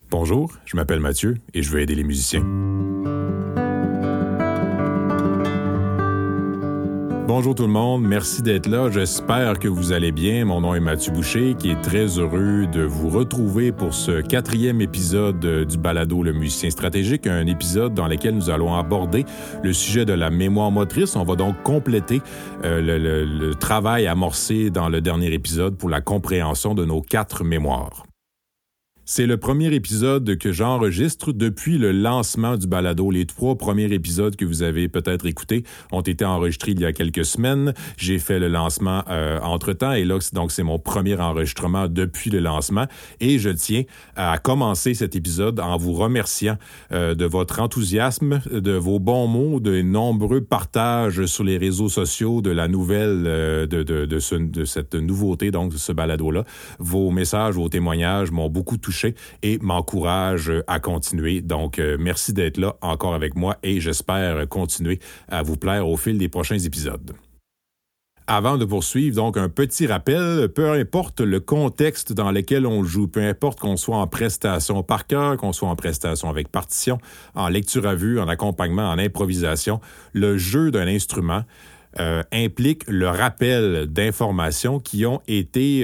Bonjour, je m'appelle Mathieu et je veux aider les musiciens. Bonjour tout le monde, merci d'être là. J'espère que vous allez bien. Mon nom est Mathieu Boucher, qui est très heureux de vous retrouver pour ce 4e épisode du balado Le musicien stratégique, un épisode dans lequel nous allons aborder le sujet de la mémoire motrice. On va donc compléter le travail amorcé dans le dernier épisode pour la compréhension de nos 4 mémoires. C'est le premier épisode que j'enregistre depuis le lancement du balado. Les 3 premiers épisodes que vous avez peut-être écoutés ont été enregistrés il y a quelques semaines. J'ai fait le lancement entre-temps et là, donc c'est mon premier enregistrement depuis le lancement. Et je tiens à commencer cet épisode en vous remerciant de votre enthousiasme, de vos bons mots, de nombreux partages sur les réseaux sociaux de la nouvelle, de cette nouveauté, donc de ce balado-là. Vos messages, vos témoignages m'ont beaucoup touché et m'encourage à continuer. Donc, merci d'être là encore avec moi et j'espère continuer à vous plaire au fil des prochains épisodes. Avant de poursuivre, donc, un petit rappel, peu importe le contexte dans lequel on joue, peu importe qu'on soit en prestation par cœur, qu'on soit en prestation avec partition, en lecture à vue, en accompagnement, en improvisation, le jeu d'un instrument implique le rappel d'informations qui ont été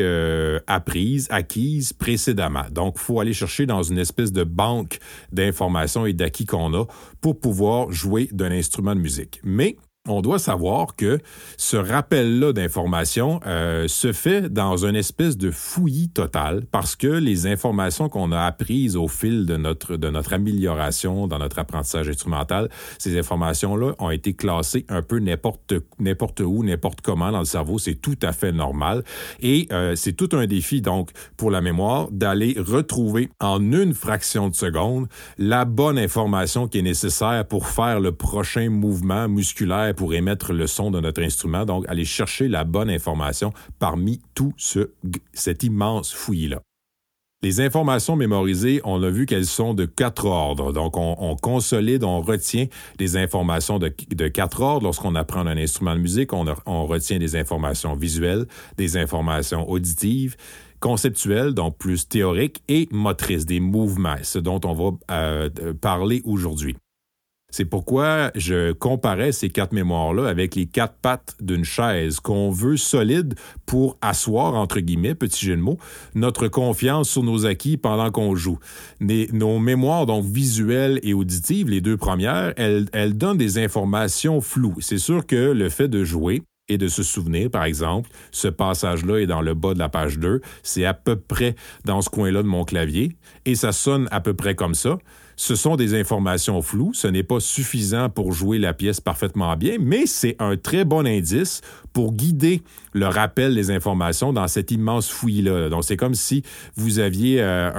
acquises précédemment. Donc, il faut aller chercher dans une espèce de banque d'informations et d'acquis qu'on a pour pouvoir jouer d'un instrument de musique. Mais on doit savoir que ce rappel-là d'informations se fait dans une espèce de fouillis total parce que les informations qu'on a apprises au fil de notre amélioration dans notre apprentissage instrumental, ces informations-là ont été classées un peu n'importe où, n'importe comment dans le cerveau. C'est tout à fait normal. Et c'est tout un défi, donc, pour la mémoire, d'aller retrouver en une fraction de seconde la bonne information qui est nécessaire pour faire le prochain mouvement musculaire pour émettre le son de notre instrument. Donc, aller chercher la bonne information parmi tout cet immense fouillis-là. Les informations mémorisées, on a vu qu'elles sont de 4 ordres. Donc, on consolide, on retient des informations de 4 ordres. Lorsqu'on apprend un instrument de musique, on retient des informations visuelles, des informations auditives, conceptuelles, donc plus théoriques, et motrices, des mouvements, ce dont on va parler aujourd'hui. C'est pourquoi je comparais ces 4 mémoires-là avec les 4 pattes d'une chaise qu'on veut solide pour asseoir, entre guillemets, petit jeu de mots, notre confiance sur nos acquis pendant qu'on joue. Nos mémoires, donc visuelles et auditives, les 2 premières, elles donnent des informations floues. C'est sûr que le fait de jouer et de se souvenir, par exemple, ce passage-là est dans le bas de la page 2, c'est à peu près dans ce coin-là de mon clavier, et ça sonne à peu près comme ça. Ce sont des informations floues, ce n'est pas suffisant pour jouer la pièce parfaitement bien, mais c'est un très bon indice pour guider le rappel des informations dans cet immense fouillis-là. Donc, c'est comme si vous aviez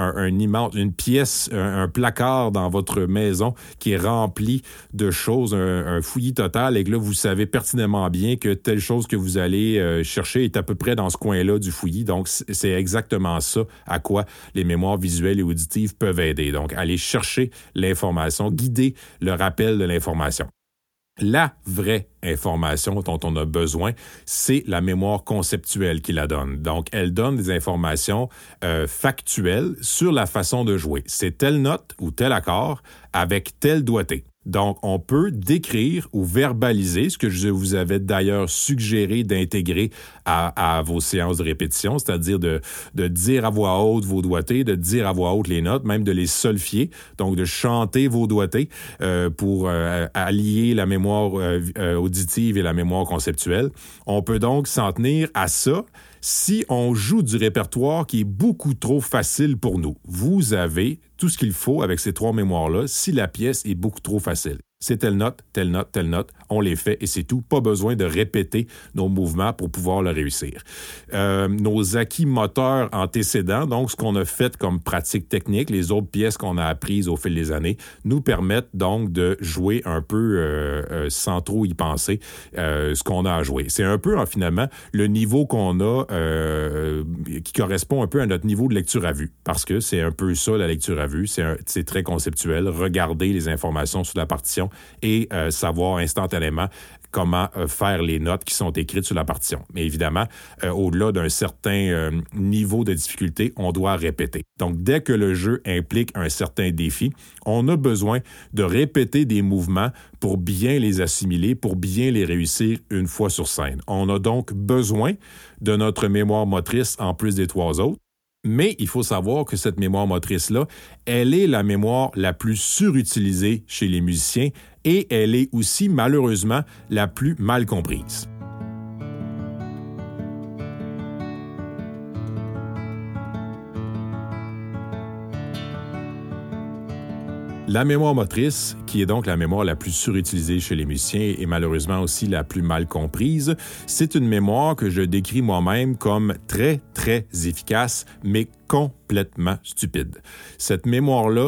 une pièce, un placard dans votre maison qui est rempli de choses, un fouillis total, et que là, vous savez pertinemment bien que telle chose que vous allez chercher est à peu près dans ce coin-là du fouillis. Donc, c'est exactement ça à quoi les mémoires visuelles et auditives peuvent aider. Donc, aller chercher l'information, guider le rappel de l'information. La vraie information dont on a besoin, c'est la mémoire conceptuelle qui la donne. Donc, elle donne des informations factuelles sur la façon de jouer. C'est telle note ou tel accord avec tel doigté. Donc, on peut décrire ou verbaliser, ce que je vous avais d'ailleurs suggéré d'intégrer à vos séances de répétition, c'est-à-dire de dire à voix haute vos doigtés, de dire à voix haute les notes, même de les solfier, donc de chanter vos doigtés pour allier la mémoire auditive et la mémoire conceptuelle. On peut donc s'en tenir à ça si on joue du répertoire qui est beaucoup trop facile pour nous. Vous avez tout ce qu'il faut avec ces 3 mémoires-là si la pièce est beaucoup trop facile. C'est telle note, telle note, telle note, on les fait et c'est tout. Pas besoin de répéter nos mouvements pour pouvoir le réussir. Nos acquis moteurs antécédents, donc ce qu'on a fait comme pratique technique, les autres pièces qu'on a apprises au fil des années, nous permettent donc de jouer un peu sans trop y penser ce qu'on a à jouer. C'est un peu finalement le niveau qu'on a qui correspond un peu à notre niveau de lecture à vue, parce que c'est un peu ça la lecture à vue, c'est très conceptuel, regarder les informations sur la partition et savoir instantanément comment faire les notes qui sont écrites sur la partition. Mais évidemment, au-delà d'un certain niveau de difficulté, on doit répéter. Donc, dès que le jeu implique un certain défi, on a besoin de répéter des mouvements pour bien les assimiler, pour bien les réussir une fois sur scène. On a donc besoin de notre mémoire motrice en plus des 3 autres. Mais il faut savoir que cette mémoire motrice-là, elle est la mémoire la plus surutilisée chez les musiciens et elle est aussi, malheureusement, la plus mal comprise. La mémoire motrice, qui est donc la mémoire la plus surutilisée chez les musiciens et malheureusement aussi la plus mal comprise, c'est une mémoire que je décris moi-même comme très, très efficace, mais complètement stupide. Cette mémoire-là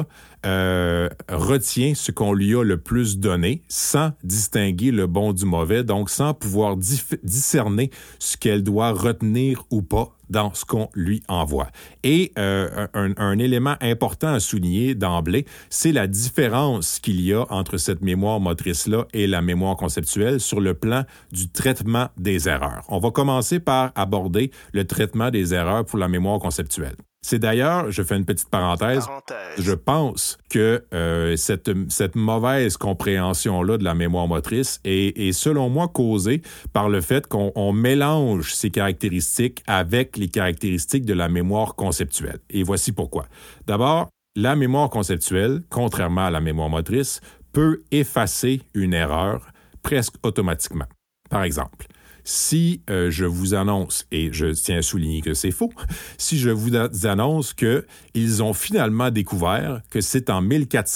retient ce qu'on lui a le plus donné sans distinguer le bon du mauvais, donc sans pouvoir discerner ce qu'elle doit retenir ou pas dans ce qu'on lui envoie. Et un élément important à souligner d'emblée, c'est la différence qu'il y a entre cette mémoire motrice-là et la mémoire conceptuelle sur le plan du traitement des erreurs. On va commencer par aborder le traitement des erreurs pour la mémoire conceptuelle. C'est d'ailleurs, je fais une petite parenthèse, je pense que cette mauvaise compréhension-là de la mémoire motrice est selon moi causée par le fait qu'on mélange ces caractéristiques avec les caractéristiques de la mémoire conceptuelle. Et voici pourquoi. D'abord, la mémoire conceptuelle, contrairement à la mémoire motrice, peut effacer une erreur presque automatiquement. Par exemple, si je vous annonce, et je tiens à souligner que c'est faux, si je vous annonce qu'ils ont finalement découvert que c'est en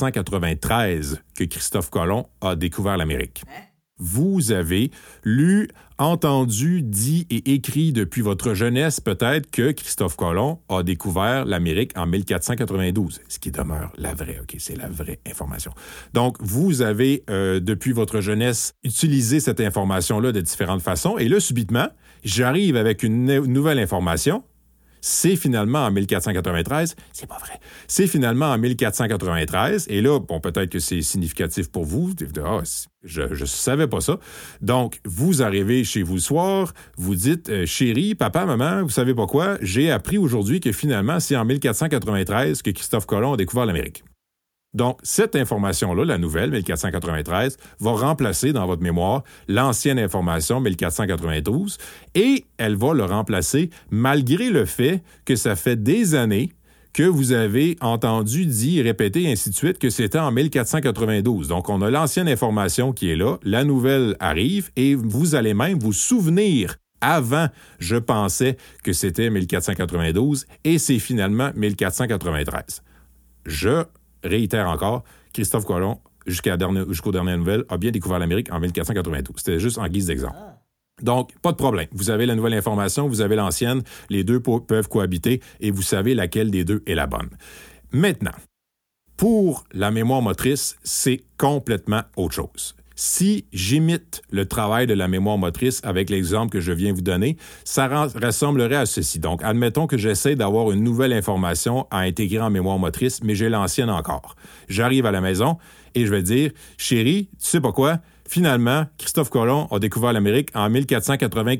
1493 que Christophe Colomb a découvert l'Amérique. Vous avez lu, entendu, dit et écrit depuis votre jeunesse peut-être que Christophe Colomb a découvert l'Amérique en 1492, ce qui demeure la vraie, OK, c'est la vraie information. Donc, vous avez, depuis votre jeunesse, utilisé cette information-là de différentes façons, et là, subitement, j'arrive avec une nouvelle information. C'est finalement en 1493. C'est pas vrai. C'est finalement en 1493. Et là, bon, peut-être que c'est significatif pour vous. Ah, je savais pas ça. Donc, vous arrivez chez vous le soir, vous dites, chérie, papa, maman, vous savez pas quoi? J'ai appris aujourd'hui que finalement, c'est en 1493 que Christophe Colomb a découvert l'Amérique. Donc, cette information-là, la nouvelle, 1493, va remplacer dans votre mémoire l'ancienne information, 1492, et elle va le remplacer malgré le fait que ça fait des années que vous avez entendu, dit, répété, ainsi de suite, que c'était en 1492. Donc, on a l'ancienne information qui est là, la nouvelle arrive, et vous allez même vous souvenir. Avant, je pensais que c'était 1492, et c'est finalement 1493. Je réitère encore, Christophe Colomb, jusqu'aux dernières nouvelles, a bien découvert l'Amérique en 1492. C'était juste en guise d'exemple. Donc, pas de problème. Vous avez la nouvelle information, vous avez l'ancienne, les deux peuvent cohabiter et vous savez laquelle des deux est la bonne. Maintenant, pour la mémoire motrice, c'est complètement autre chose. Si j'imite le travail de la mémoire motrice avec l'exemple que je viens vous donner, ça ressemblerait à ceci. Donc, admettons que j'essaie d'avoir une nouvelle information à intégrer en mémoire motrice, mais j'ai l'ancienne encore. J'arrive à la maison et je vais dire, chérie, tu sais pas quoi? Finalement, Christophe Colomb a découvert l'Amérique en 1480.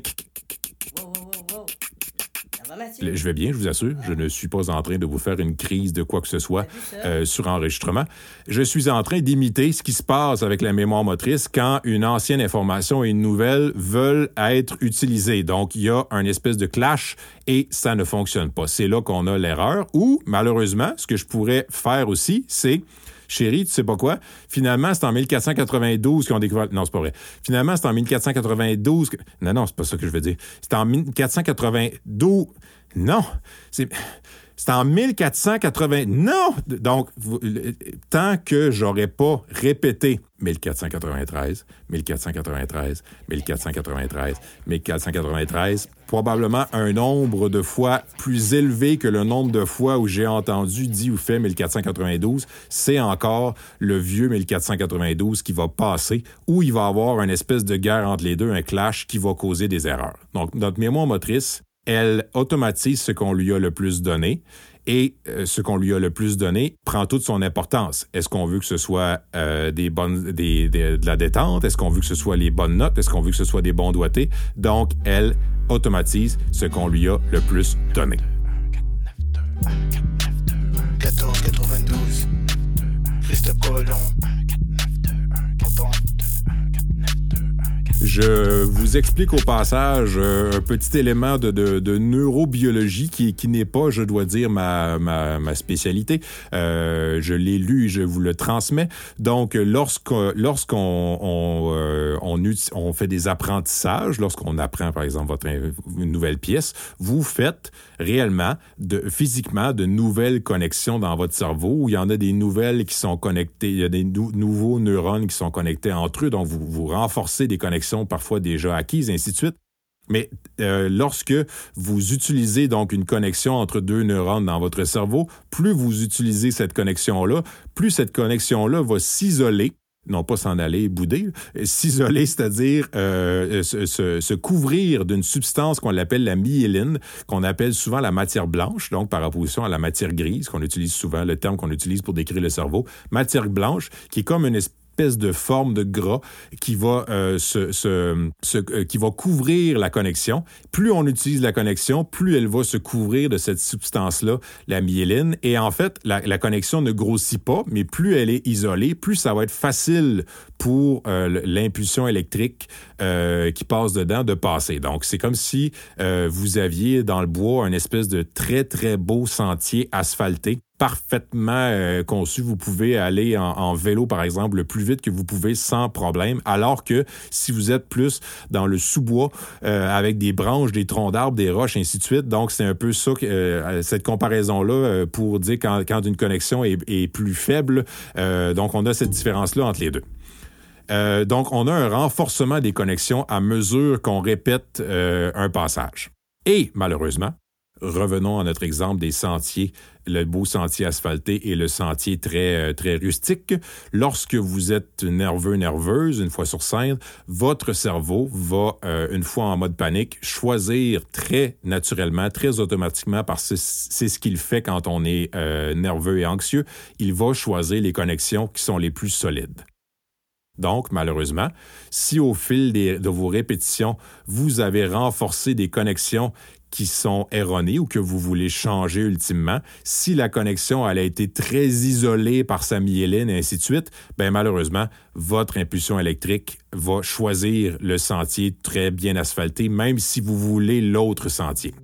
Je vais bien, je vous assure. Je ne suis pas en train de vous faire une crise de quoi que ce soit sur enregistrement. Je suis en train d'imiter ce qui se passe avec la mémoire motrice quand une ancienne information et une nouvelle veulent être utilisées. Donc, il y a un espèce de clash et ça ne fonctionne pas. C'est là qu'on a l'erreur. Ou, malheureusement, ce que je pourrais faire aussi, c'est... Chérie, tu sais pas quoi? Finalement, c'est en 1492 qu'ils ont découvert... Non, c'est pas vrai. Finalement, c'est en 1492... Non, c'est pas ça que je veux dire. C'est en 1492... Non! C'est en 1480... Non! Donc, tant que j'aurais pas répété 1493, 1493, 1493, 1493, probablement un nombre de fois plus élevé que le nombre de fois où j'ai entendu, dit ou fait 1492, c'est encore le vieux 1492 qui va passer, où il va y avoir une espèce de guerre entre les deux, un clash qui va causer des erreurs. Donc, notre mémoire motrice, elle automatise ce qu'on lui a le plus donné Et ce qu'on lui a le plus donné prend toute son importance. Est-ce qu'on veut que ce soit de la détente? Est-ce qu'on veut que ce soit les bonnes notes? Est-ce qu'on veut que ce soit des bons doigtés? Donc, elle automatise ce qu'on lui a le plus donné. 1492 Christophe Colomb. Je vous explique au passage un petit élément de neurobiologie qui n'est pas, je dois dire, ma spécialité. Je l'ai lu et je vous le transmets. Donc, lorsqu'on fait des apprentissages, lorsqu'on apprend, par exemple, une nouvelle pièce, vous faites réellement, physiquement, de nouvelles connexions dans votre cerveau où il y en a des nouvelles qui sont connectées, il y a des nouveaux neurones qui sont connectés entre eux, donc vous renforcez des connexions parfois déjà acquises, et ainsi de suite. Mais lorsque vous utilisez donc une connexion entre deux neurones dans votre cerveau, plus vous utilisez cette connexion-là, plus cette connexion-là va s'isoler, non pas s'en aller bouder, s'isoler, c'est-à-dire se couvrir d'une substance qu'on appelle la myéline, qu'on appelle souvent la matière blanche, donc par opposition à la matière grise, qu'on utilise souvent, le terme qu'on utilise pour décrire le cerveau. Matière blanche, qui est comme une espèce de forme de gras qui va qui va couvrir la connexion. Plus on utilise la connexion, plus elle va se couvrir de cette substance-là, la myéline. Et en fait, la connexion ne grossit pas, mais plus elle est isolée, plus ça va être facile pour l'impulsion électrique qui passe dedans de passer. Donc, c'est comme si vous aviez dans le bois un espèce de très, très beau sentier asphalté, parfaitement conçu. Vous pouvez aller en vélo, par exemple, le plus vite que vous pouvez sans problème, alors que si vous êtes plus dans le sous-bois, avec des branches, des troncs d'arbres, des roches, ainsi de suite, donc c'est un peu ça, cette comparaison-là, pour dire quand une connexion est plus faible, donc on a cette différence-là entre les deux. Donc, on a un renforcement des connexions à mesure qu'on répète un passage. Et, malheureusement, revenons à notre exemple des sentiers, le beau sentier asphalté et le sentier très, très rustique. Lorsque vous êtes nerveux, nerveuse, une fois sur scène, votre cerveau va, une fois en mode panique, choisir très naturellement, très automatiquement, parce que c'est ce qu'il fait quand on est nerveux et anxieux, il va choisir les connexions qui sont les plus solides. Donc, malheureusement, si au fil de vos répétitions, vous avez renforcé des connexions qui sont erronées ou que vous voulez changer ultimement, si la connexion elle a été très isolée par sa myéline et ainsi de suite, bien malheureusement, votre impulsion électrique va choisir le sentier très bien asphalté, même si vous voulez l'autre sentier.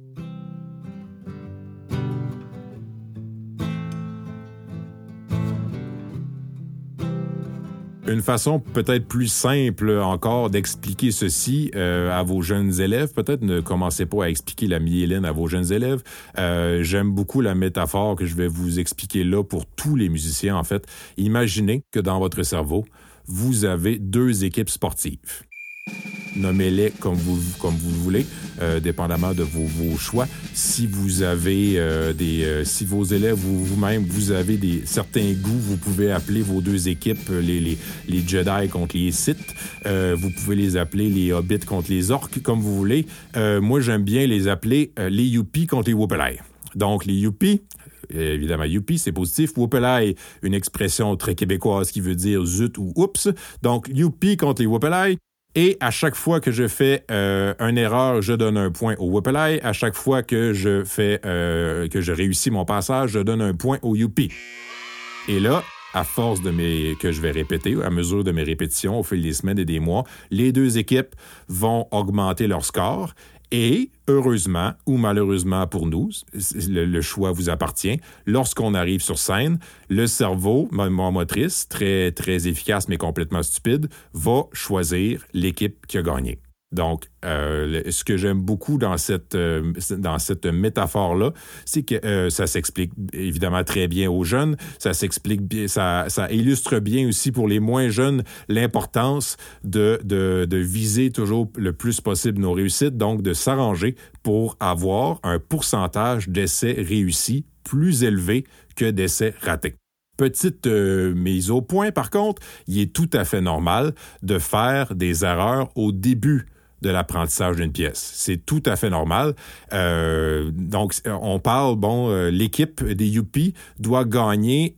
Une façon peut-être plus simple encore d'expliquer ceci à vos jeunes élèves, peut-être ne commencez pas à expliquer la myéline à vos jeunes élèves. J'aime beaucoup la métaphore que je vais vous expliquer là pour tous les musiciens en fait. Imaginez que dans votre cerveau, vous avez deux équipes sportives. Nommez-les comme vous voulez, dépendamment de vos choix. Si vous avez si vos élèves ou vous-même, vous avez certains goûts, vous pouvez appeler vos deux équipes les Jedi contre les Sith. Vous pouvez les appeler les Hobbits contre les Orques, comme vous voulez. Moi, j'aime bien les appeler les Yuppies contre les Whoopelai. Donc, les Yuppies, évidemment, Youpi, c'est positif. Whoopelai, une expression très québécoise qui veut dire zut ou oups. Donc, Youpi contre les Whoopelai. Et à chaque fois que je fais une erreur, je donne un point au Whoopelai. À chaque fois que je fais que je réussis mon passage, je donne un point au Youpi. Et là, à force que je vais répéter, à mesure de mes répétitions au fil des semaines et des mois, les deux équipes vont augmenter leur score. Et, heureusement ou malheureusement pour nous, le choix vous appartient, lorsqu'on arrive sur scène, le cerveau, mémoire motrice, très, très efficace mais complètement stupide, va choisir l'équipe qui a gagné. Donc, ce que j'aime beaucoup dans cette métaphore-là, c'est que ça s'explique évidemment très bien aux jeunes, ça s'explique bien, ça illustre bien aussi pour les moins jeunes l'importance de viser toujours le plus possible nos réussites, donc de s'arranger pour avoir un pourcentage d'essais réussis plus élevé que d'essais ratés. Petite mise au point, par contre, il est tout à fait normal de faire des erreurs au début de l'apprentissage d'une pièce. C'est tout à fait normal. Donc, on parle, l'équipe des Youpi doit gagner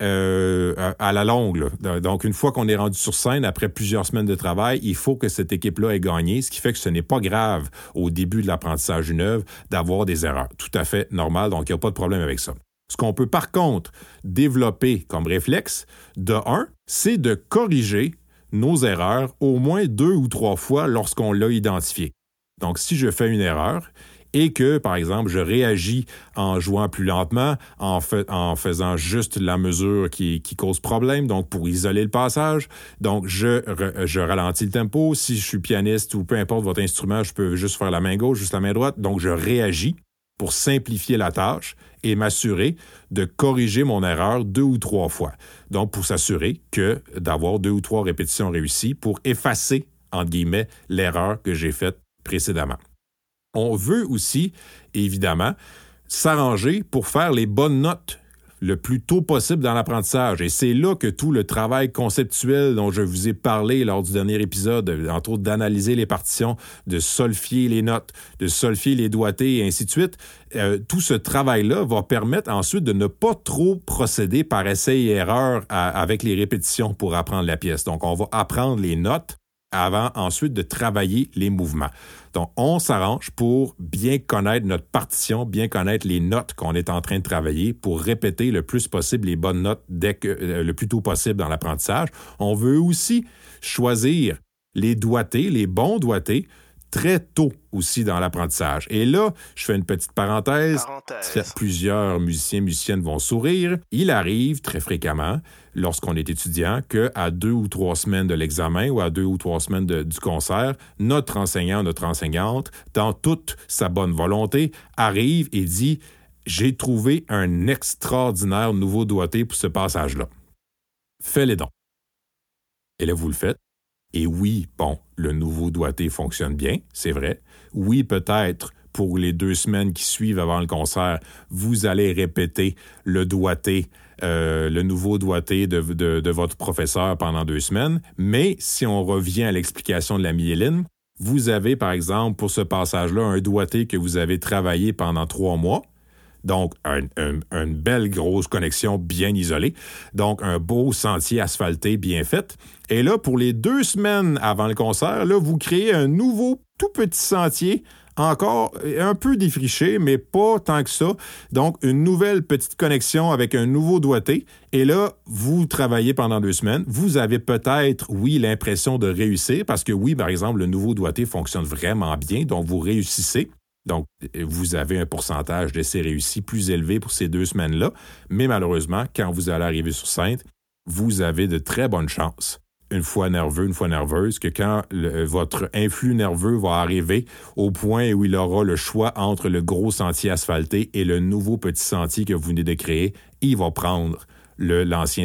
à la longue. Là. Donc, une fois qu'on est rendu sur scène, après plusieurs semaines de travail, il faut que cette équipe-là ait gagné, ce qui fait que ce n'est pas grave au début de l'apprentissage d'une œuvre d'avoir des erreurs. Tout à fait normal, donc il n'y a pas de problème avec ça. Ce qu'on peut par contre développer comme réflexe, de un, c'est de corriger nos erreurs au moins 2 ou 3 fois lorsqu'on l'a identifié. Donc, si je fais une erreur et que, par exemple, je réagis en jouant plus lentement, en faisant juste la mesure qui cause problème, donc pour isoler le passage, donc je ralentis le tempo. Si je suis pianiste ou peu importe votre instrument, je peux juste faire la main gauche, juste la main droite, donc je réagis pour simplifier la tâche et m'assurer de corriger mon erreur 2 ou 3 fois. Donc, pour s'assurer d'avoir 2 ou 3 répétitions réussies pour effacer, entre guillemets, l'erreur que j'ai faite précédemment. On veut aussi, évidemment, s'arranger pour faire les bonnes notes le plus tôt possible dans l'apprentissage. Et c'est là que tout le travail conceptuel dont je vous ai parlé lors du dernier épisode, entre autres d'analyser les partitions, de solfier les notes, de solfier les doigtés et ainsi de suite, tout ce travail-là va permettre ensuite de ne pas trop procéder par essai et erreur avec les répétitions pour apprendre la pièce. Donc, on va apprendre les notes avant ensuite de travailler les mouvements. Donc, on s'arrange pour bien connaître notre partition, bien connaître les notes qu'on est en train de travailler pour répéter le plus possible les bonnes notes le plus tôt possible dans l'apprentissage. On veut aussi choisir les doigtés, les bons doigtés, très tôt aussi dans l'apprentissage. Et là, je fais une petite parenthèse. Plusieurs musiciennes vont sourire. Il arrive très fréquemment, lorsqu'on est étudiant, qu'à 2 ou 3 semaines de l'examen ou à 2 ou 3 semaines du concert, notre enseignant, notre enseignante, dans toute sa bonne volonté, arrive et dit « J'ai trouvé un extraordinaire nouveau doigté pour ce passage-là. Fais-les donc. » Et là, vous le faites. Et oui, le nouveau doigté fonctionne bien, c'est vrai. Oui, peut-être, pour les 2 semaines qui suivent avant le concert, vous allez répéter le doigté, le nouveau doigté de votre professeur pendant 2 semaines. Mais si on revient à l'explication de la myéline, vous avez, par exemple, pour ce passage-là, un doigté que vous avez travaillé pendant 3 mois. Donc, une belle grosse connexion bien isolée. Donc, un beau sentier asphalté bien fait. Et là, pour les 2 semaines avant le concert, là, vous créez un nouveau tout petit sentier, encore un peu défriché, mais pas tant que ça. Donc, une nouvelle petite connexion avec un nouveau doigté. Et là, vous travaillez pendant 2 semaines. Vous avez peut-être, oui, l'impression de réussir parce que, oui, par exemple, le nouveau doigté fonctionne vraiment bien. Donc, vous réussissez. Donc, vous avez un pourcentage d'essais réussis plus élevé pour ces 2 semaines-là, mais malheureusement, quand vous allez arriver sur scène, vous avez de très bonnes chances, une fois nerveux, une fois nerveuse, que quand votre influx nerveux va arriver au point où il aura le choix entre le gros sentier asphalté et le nouveau petit sentier que vous venez de créer, il va prendre l'ancien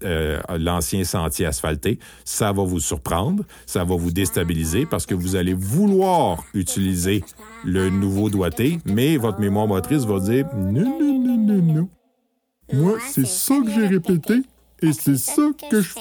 sentier asphalté. Ça va vous surprendre, ça va vous déstabiliser parce que vous allez vouloir utiliser le nouveau doigté, mais votre mémoire motrice va dire « Non. Moi, c'est ça que j'ai répété et c'est ça que je fais. »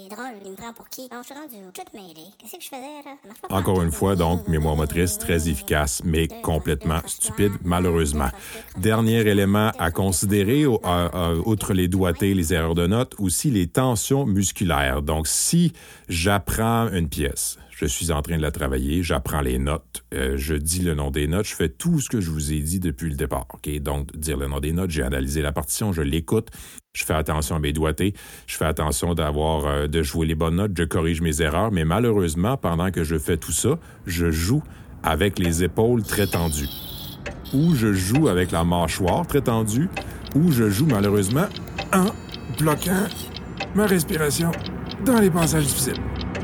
Encore une fois, donc, mémoire motrice très efficace, mais complètement stupide, malheureusement. Dernier élément à considérer, outre les doigtés, les erreurs de notes, aussi les tensions musculaires. Donc, si j'apprends une pièce, je suis en train de la travailler, j'apprends les notes, je dis le nom des notes, je fais tout ce que je vous ai dit depuis le départ. Okay? Donc, dire le nom des notes, j'ai analysé la partition, je l'écoute, je fais attention à mes doigtés, je fais attention de jouer les bonnes notes, je corrige mes erreurs, mais malheureusement, pendant que je fais tout ça, je joue avec les épaules très tendues. Ou je joue avec la mâchoire très tendue, ou je joue malheureusement en bloquant ma respiration dans les passages difficiles.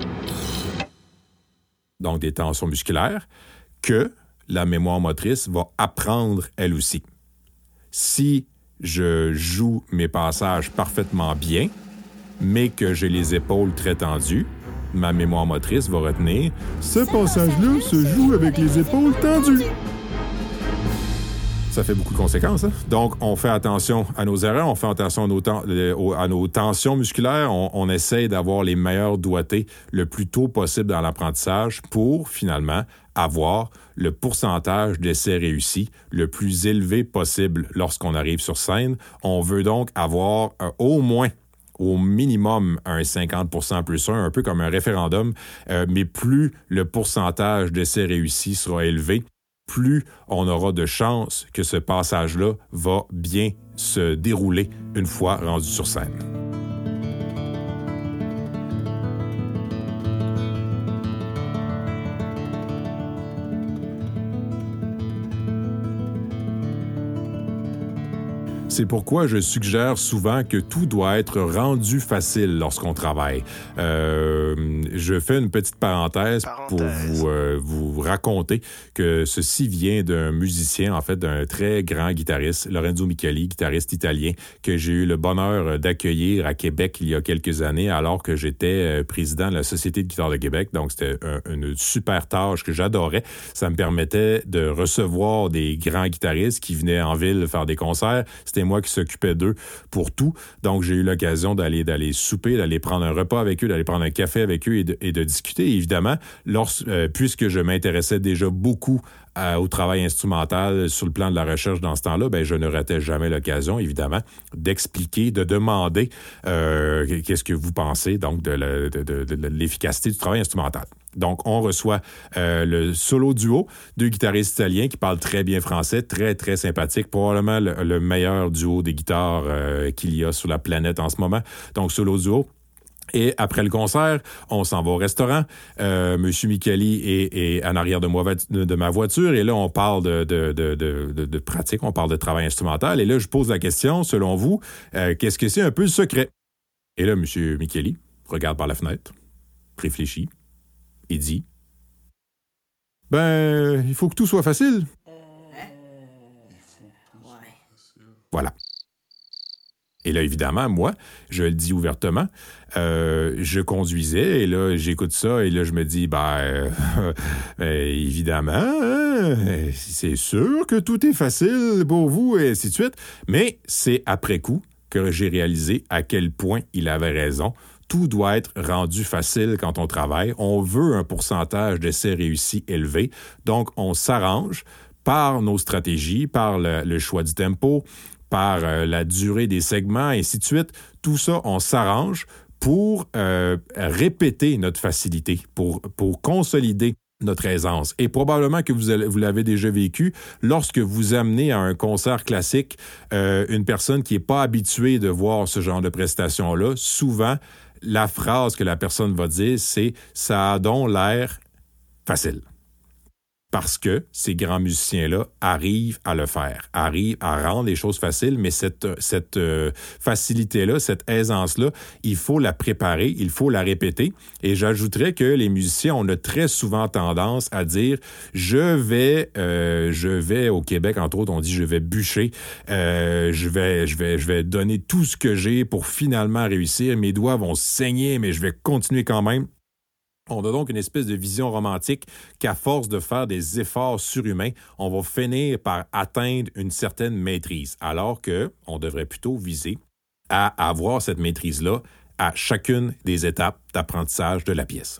Donc, des tensions musculaires que la mémoire motrice va apprendre elle aussi. Si je joue mes passages parfaitement bien, mais que j'ai les épaules très tendues, ma mémoire motrice va retenir « Ce passage-là se joue avec les épaules tendues. » Ça fait beaucoup de conséquences. Hein? Donc, on fait attention à nos erreurs, on fait attention à nos tensions musculaires, on essaie d'avoir les meilleurs doigtés le plus tôt possible dans l'apprentissage pour, finalement, avoir le pourcentage d'essais réussis le plus élevé possible lorsqu'on arrive sur scène. On veut donc avoir au minimum un 50% plus 1, un peu comme un référendum, mais plus le pourcentage d'essais réussis sera élevé, plus on aura de chances que ce passage-là va bien se dérouler une fois rendu sur scène. C'est pourquoi je suggère souvent que tout doit être rendu facile lorsqu'on travaille. Je fais une petite parenthèse. Pour vous raconter que ceci vient d'un musicien, en fait, d'un très grand guitariste, Lorenzo Micali, guitariste italien, que j'ai eu le bonheur d'accueillir à Québec il y a quelques années, alors que j'étais président de la Société de guitare de Québec. Donc, c'était une super tâche que j'adorais. Ça me permettait de recevoir des grands guitaristes qui venaient en ville faire des concerts. C'était moi qui s'occupais d'eux pour tout. Donc, j'ai eu l'occasion d'aller souper, d'aller prendre un repas avec eux, d'aller prendre un café avec eux et de discuter. Et évidemment, puisque je m'intéressais déjà beaucoup au travail instrumental sur le plan de la recherche dans ce temps-là, je ne ratais jamais l'occasion, évidemment, d'expliquer, de demander qu'est-ce que vous pensez donc de l'efficacité du travail instrumental. Donc, on reçoit le solo duo, 2 guitaristes italiens qui parlent très bien français, très, très sympathique, probablement le meilleur duo des guitares qu'il y a sur la planète en ce moment. Donc, solo duo. Et après le concert, on s'en va au restaurant. Monsieur Micali est en arrière de ma voiture. Et là, on parle de pratique, on parle de travail instrumental. Et là, je pose la question, selon vous, qu'est-ce que c'est un peu le secret? Et là, Monsieur Micali regarde par la fenêtre, réfléchit et dit, il faut que tout soit facile. Voilà. Et là, évidemment, moi, je le dis ouvertement, je conduisais et là, j'écoute ça et là, je me dis, évidemment, c'est sûr que tout est facile pour vous et ainsi de suite. Mais c'est après coup que j'ai réalisé à quel point il avait raison. Tout doit être rendu facile quand on travaille. On veut un pourcentage d'essais réussis élevé. Donc, on s'arrange par nos stratégies, par le choix du tempo, par la durée des segments, et ainsi de suite. Tout ça, on s'arrange pour répéter notre facilité, pour consolider notre aisance. Et probablement que vous l'avez déjà vécu, lorsque vous amenez à un concert classique une personne qui n'est pas habituée de voir ce genre de prestation-là, souvent, la phrase que la personne va dire, c'est « ça a donc l'air facile ». Parce que ces grands musiciens-là arrivent à le faire, arrivent à rendre les choses faciles, mais cette facilité-là, cette aisance-là, il faut la préparer, il faut la répéter. Et j'ajouterais que les musiciens, on a très souvent tendance à dire « je vais au Québec, entre autres, on dit « je vais bûcher, je vais donner tout ce que j'ai pour finalement réussir, mes doigts vont saigner, mais je vais continuer quand même ». On a donc une espèce de vision romantique qu'à force de faire des efforts surhumains, on va finir par atteindre une certaine maîtrise, alors qu'on devrait plutôt viser à avoir cette maîtrise-là à chacune des étapes d'apprentissage de la pièce.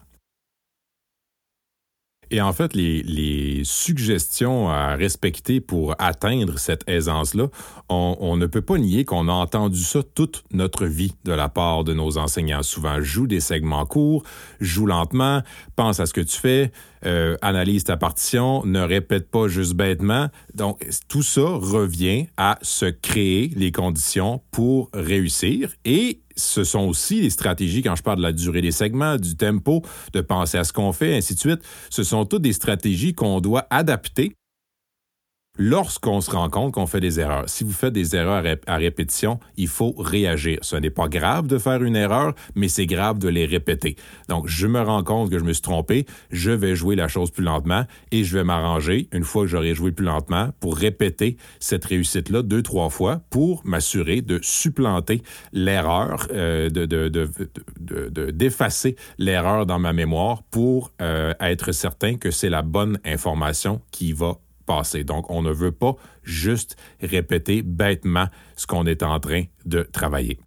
Et en fait, les suggestions à respecter pour atteindre cette aisance-là, on ne peut pas nier qu'on a entendu ça toute notre vie de la part de nos enseignants. Souvent, joue des segments courts, joue lentement, pense à ce que tu fais, analyse ta partition, ne répète pas juste bêtement. Donc, tout ça revient à se créer les conditions pour réussir. Et ce sont aussi les stratégies, quand je parle de la durée des segments, du tempo, de penser à ce qu'on fait, ainsi de suite. Ce sont toutes des stratégies qu'on doit adapter lorsqu'on se rend compte qu'on fait des erreurs. Si vous faites des erreurs à répétition, il faut réagir. Ce n'est pas grave de faire une erreur, mais c'est grave de les répéter. Donc, je me rends compte que je me suis trompé, je vais jouer la chose plus lentement et je vais m'arranger, une fois que j'aurai joué plus lentement, pour répéter cette réussite-là 2-3 fois pour m'assurer de supplanter l'erreur, d'effacer l'erreur dans ma mémoire pour être certain que c'est la bonne information qui va passer. Donc, on ne veut pas juste répéter bêtement ce qu'on est en train de travailler.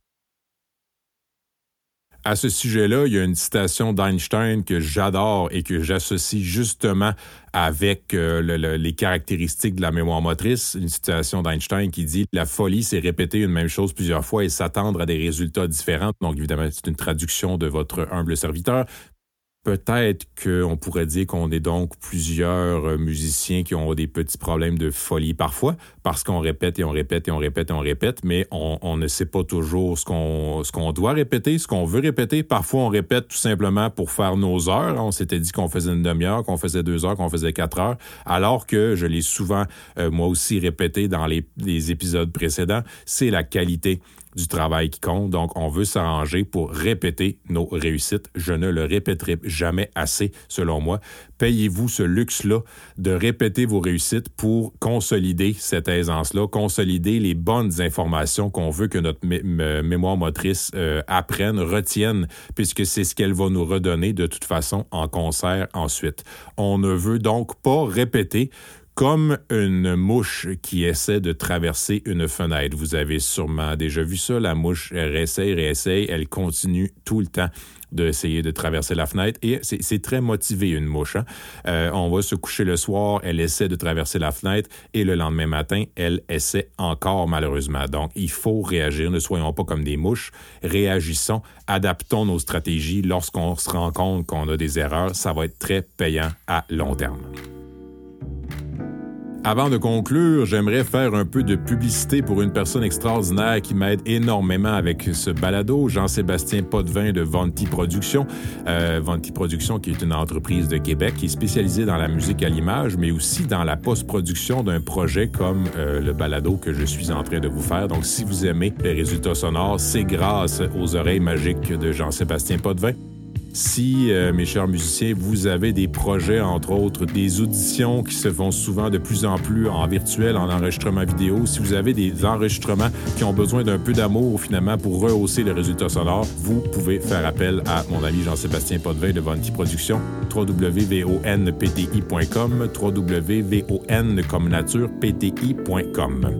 À ce sujet-là, il y a une citation d'Einstein que j'adore et que j'associe justement avec les caractéristiques de la mémoire motrice. Une citation d'Einstein qui dit « La folie, c'est répéter une même chose plusieurs fois et s'attendre à des résultats différents. » Donc, évidemment, c'est une traduction de votre humble serviteur. Peut-être qu'on pourrait dire qu'on est donc plusieurs musiciens qui ont des petits problèmes de folie parfois, parce qu'on répète et on répète et on répète et on répète, mais on ne sait pas toujours ce qu'on doit répéter, ce qu'on veut répéter. Parfois, on répète tout simplement pour faire nos heures. On s'était dit qu'on faisait une demi-heure, qu'on faisait 2 heures, qu'on faisait 4 heures, alors que je l'ai souvent, moi aussi, répété dans les épisodes précédents, c'est la qualité du travail qui compte. Donc, on veut s'arranger pour répéter nos réussites. Je ne le répéterai jamais assez, selon moi. Payez-vous ce luxe-là de répéter vos réussites pour consolider cette aisance-là, consolider les bonnes informations qu'on veut que notre mémoire motrice apprenne, retienne, puisque c'est ce qu'elle va nous redonner de toute façon en concert ensuite. On ne veut donc pas répéter comme une mouche qui essaie de traverser une fenêtre. Vous avez sûrement déjà vu ça. La mouche, elle réessaye, elle continue tout le temps d'essayer de traverser la fenêtre. Et c'est très motivé, une mouche. On va se coucher le soir, elle essaie de traverser la fenêtre et le lendemain matin, elle essaie encore malheureusement. Donc, il faut réagir. Ne soyons pas comme des mouches. Réagissons, adaptons nos stratégies. Lorsqu'on se rend compte qu'on a des erreurs, ça va être très payant à long terme. Avant de conclure, j'aimerais faire un peu de publicité pour une personne extraordinaire qui m'aide énormément avec ce balado, Jean-Sébastien Potvin de Vonti Productions. Vonti Productions, qui est une entreprise de Québec qui est spécialisée dans la musique à l'image, mais aussi dans la post-production d'un projet comme le balado que je suis en train de vous faire. Donc, si vous aimez les résultats sonores, c'est grâce aux oreilles magiques de Jean-Sébastien Potvin. Si, mes chers musiciens, vous avez des projets, entre autres, des auditions qui se font souvent de plus en plus en virtuel, en enregistrement vidéo, si vous avez des enregistrements qui ont besoin d'un peu d'amour, finalement, pour rehausser les résultats sonores, vous pouvez faire appel à mon ami Jean-Sébastien Potvin de Vonti Productions, www.vonpti.com, www.von comme nature, pti.com.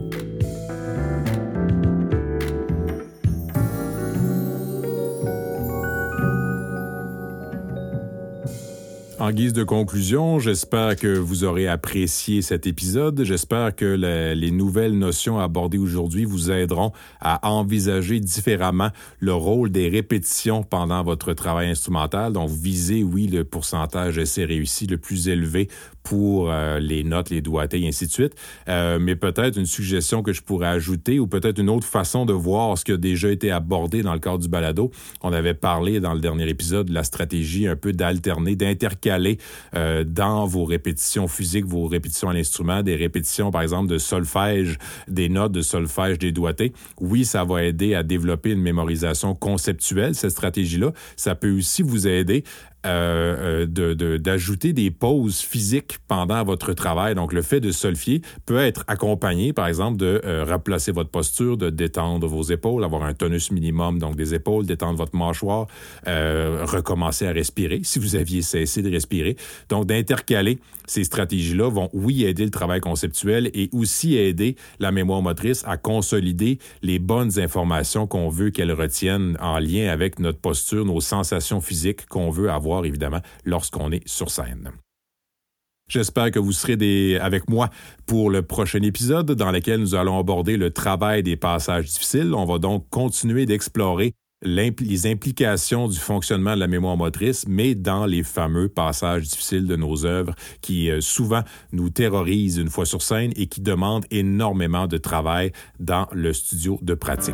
En guise de conclusion, j'espère que vous aurez apprécié cet épisode. J'espère que les nouvelles notions abordées aujourd'hui vous aideront à envisager différemment le rôle des répétitions pendant votre travail instrumental. Donc, visez, oui, le pourcentage d'essais réussis le plus élevé pour les notes, les doigtés, et ainsi de suite. Mais peut-être une suggestion que je pourrais ajouter ou peut-être une autre façon de voir ce qui a déjà été abordé dans le cadre du balado. On avait parlé dans le dernier épisode de la stratégie un peu d'alterner, d'intercaler dans vos répétitions physiques, vos répétitions à l'instrument, des répétitions, par exemple, de solfège, des notes de solfège des doigtés. Oui, ça va aider à développer une mémorisation conceptuelle, cette stratégie-là. Ça peut aussi vous aider d'ajouter des pauses physiques pendant votre travail. Donc, le fait de solfier peut être accompagné, par exemple, de replacer votre posture, de détendre vos épaules, avoir un tonus minimum, donc des épaules, détendre votre mâchoire, recommencer à respirer si vous aviez cessé de respirer. Donc, d'intercaler ces stratégies-là vont, oui, aider le travail conceptuel et aussi aider la mémoire motrice à consolider les bonnes informations qu'on veut qu'elle retienne en lien avec notre posture, nos sensations physiques qu'on veut avoir, évidemment, lorsqu'on est sur scène. J'espère que vous serez avec moi pour le prochain épisode dans lequel nous allons aborder le travail des passages difficiles. On va donc continuer d'explorer les implications du fonctionnement de la mémoire motrice, mais dans les fameux passages difficiles de nos œuvres qui souvent nous terrorisent une fois sur scène et qui demandent énormément de travail dans le studio de pratique.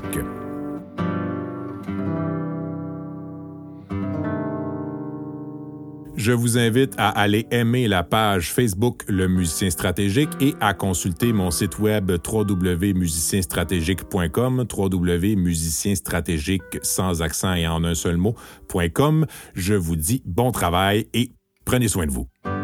Je vous invite à aller aimer la page Facebook Le Musicien Stratégique et à consulter mon site web www.musicienstratégique.com, www.musicienstratégique sans accent et en un seul mot.com. Je vous dis bon travail et prenez soin de vous.